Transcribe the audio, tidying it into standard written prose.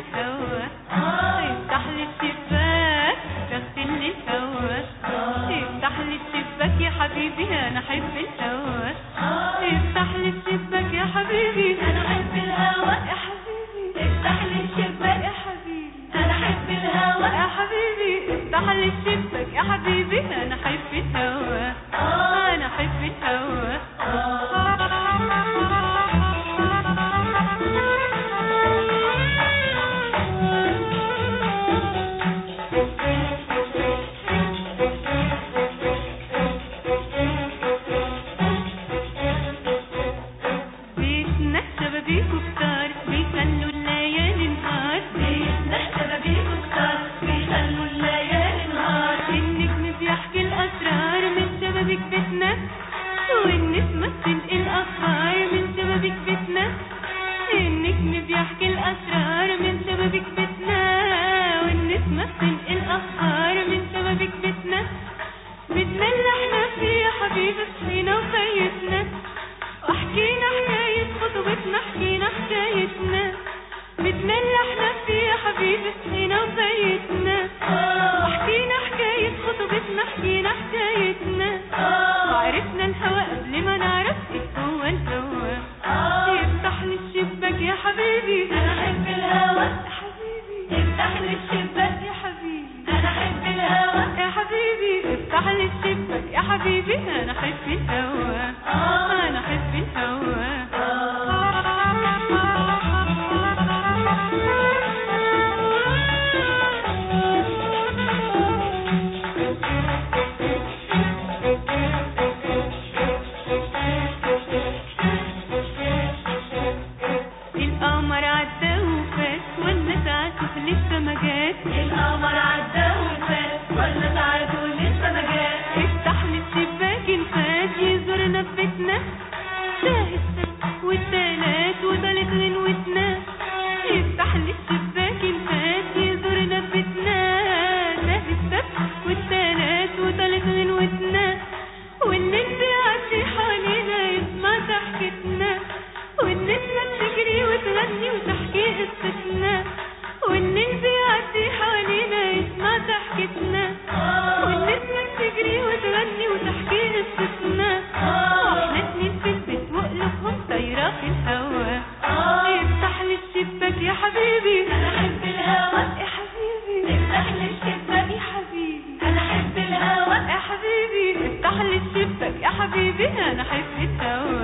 الهوا افتح لي الشباك شغل لي الهوا افتح لي الشباك يا حبيبي انا احب الهوا افتح لي الشباك يا حبيبي انا احب الهوا يا حبيبي افتح لي الشباك يا حبيبي انا احب الهوا يا حبيبي افتح لي الشباك يا حبيبي انا احب الهوا انا احب الهوا بيتنا شبابيكو كتار بيخلوا الليالي نهار بيتنا شبابيكو كتار بيخلوا الليالي نهار النجم بيحكي الأسرار من شبابيك بيتنا والنسمة بتنقل أخبار من شبابيك بيتنا النجم بيحكي الأسرار من شبابيك بيتنا والنسمة بتنقل أخبار من شبابيك بيتنا بيتنا اللي احنا فيه يا حبيبي صحينا وفيتنا وحكينا حكاية خطوبتنا حكينا حكايتنا بيتنا اللي احنا فيه يا حبيبي صحينا وفيتنا وحكينا حكاية خطوبتنا حكينا حكايتنا وعرفنا الهوا قبل ما نعرف ايه هو الهوا يفتح لي الشباك يا حبيبي انا احب الهوا يا حبيبي افتح لي الشباك يا حبيبي انا احب الهوا يا حبيبي افتح لي الشباك يا حبيبي انا احب الهوا انا احب الهوا القمر عدى وفات ولا ساعته لسه ما جات القمر عدى وفات ولا ساعته لسه ما جاش افتح لي الشباك الفات يزورنا في بيتنا شاه السبت والتلات وتالت غنوتنا افتح لي الشباك الفات يزورنا في بيتنا شاه السبت والتلات وتالت غنوتنا والليل بيعدي حوالينا يسمع ضحكتنا والنسمة بتجري وتغني وتحكي قصتنا والليل بيعدي حوالينا يسمع ضحكتنا والنسمة بتجري وتغني وتحكي قصتنا واحنا اتنين في البيت وقلوبهم طايرة في الهوا افتح لي الشباك يا حبيبي انا احب الهوا يا حبيبي افتح لي الشباك يا حبيبي انا احب الهوا يا حبيبي افتح لي الشباك يا حبيبي انا احب الهوا